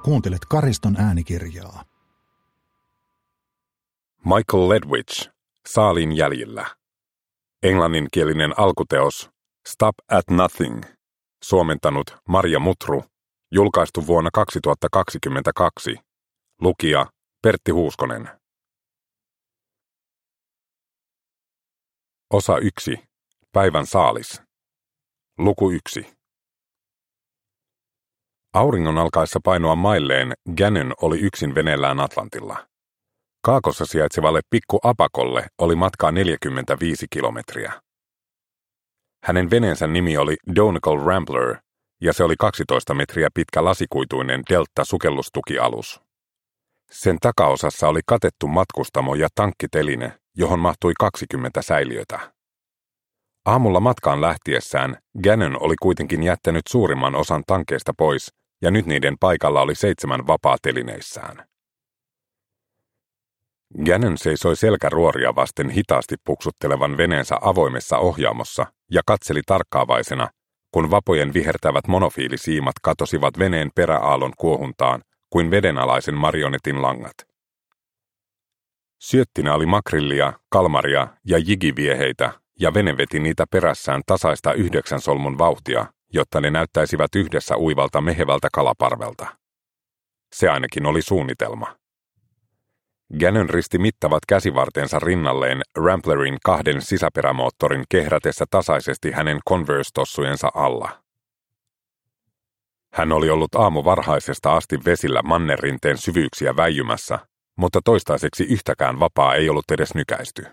Kuuntelet Kariston äänikirjaa. Michael Ledwidge, Saaliin jäljillä. Englanninkielinen alkuteos Stop at Nothing, suomentanut Marja Mutru, julkaistu vuonna 2022. Lukija Pertti Huuskonen. Osa 1. Päivän saalis. Luku 1. Auringon alkaessa painoa mailleen Gannon oli yksin veneellään Atlantilla. Kaakossa sijaitsevalle pikku Apakolle oli matkaa 45 kilometriä. Hänen veneensä nimi oli Donegal Rambler, ja se oli 12 metriä pitkä lasikuituinen Delta-sukellustukialus. Sen takaosassa oli katettu matkustamo ja tankkiteline, johon mahtui 20 säiliötä. Aamulla matkaan lähtiessään Gannon oli kuitenkin jättänyt suurimman osan tankeista pois, ja nyt niiden paikalla oli 7 vapaa telineissään. Gannon seisoi selkäruoria vasten hitaasti puksuttelevan veneensä avoimessa ohjaamossa ja katseli tarkkaavaisena, kun vapojen vihertävät monofiilisiimat katosivat veneen peräaallon kuohuntaan kuin vedenalaisen marionetin langat. Syöttinä oli makrillia, kalmaria ja jigivieheitä, ja vene veti niitä perässään tasaista 9 solmun vauhtia, jotta ne näyttäisivät yhdessä uivalta mehevältä kalaparvelta. Se ainakin oli suunnitelma. Gannon risti mittavat käsivartensa rinnalleen Ramblerin 2 sisäperämoottorin kehrätessä tasaisesti hänen Converse-tossujensa alla. Hän oli ollut aamuvarhaisesta asti vesillä mannerrinteen syvyyksiä väijymässä, mutta toistaiseksi yhtäkään vapaa ei ollut edes nykäisty.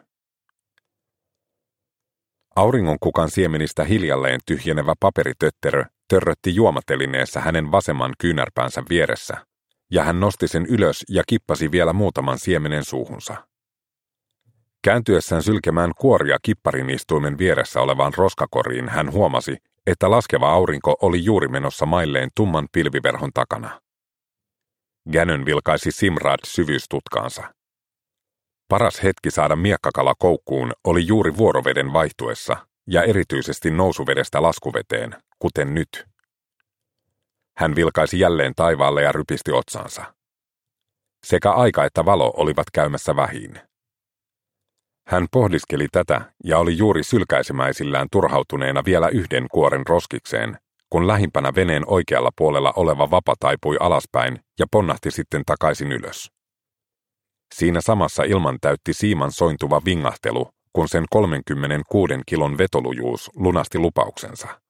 Auringonkukan siemenistä hiljalleen tyhjenevä paperitötterö törrötti juomatelineessä hänen vasemman kyynärpäänsä vieressä, ja hän nosti sen ylös ja kippasi vielä muutaman siemenen suuhunsa. Kääntyessään sylkemään kuoria kipparin istuimen vieressä olevaan roskakoriin hän huomasi, että laskeva aurinko oli juuri menossa mailleen tumman pilviverhon takana. Gannon vilkaisi Simrad-syvyystutkaansa. Paras hetki saada miekkakala koukkuun oli juuri vuoroveden vaihtuessa, ja erityisesti nousuvedestä laskuveteen, kuten nyt. Hän vilkaisi jälleen taivaalle ja rypisti otsansa. Sekä aika että valo olivat käymässä vähiin. Hän pohdiskeli tätä ja oli juuri sylkäisemäisillään turhautuneena vielä yhden kuoren roskikseen, kun lähimpänä veneen oikealla puolella oleva vapa taipui alaspäin ja ponnahti sitten takaisin ylös. Siinä samassa ilman täytti siiman sointuva vingahtelu, kun sen 36 kilon vetolujuus lunasti lupauksensa.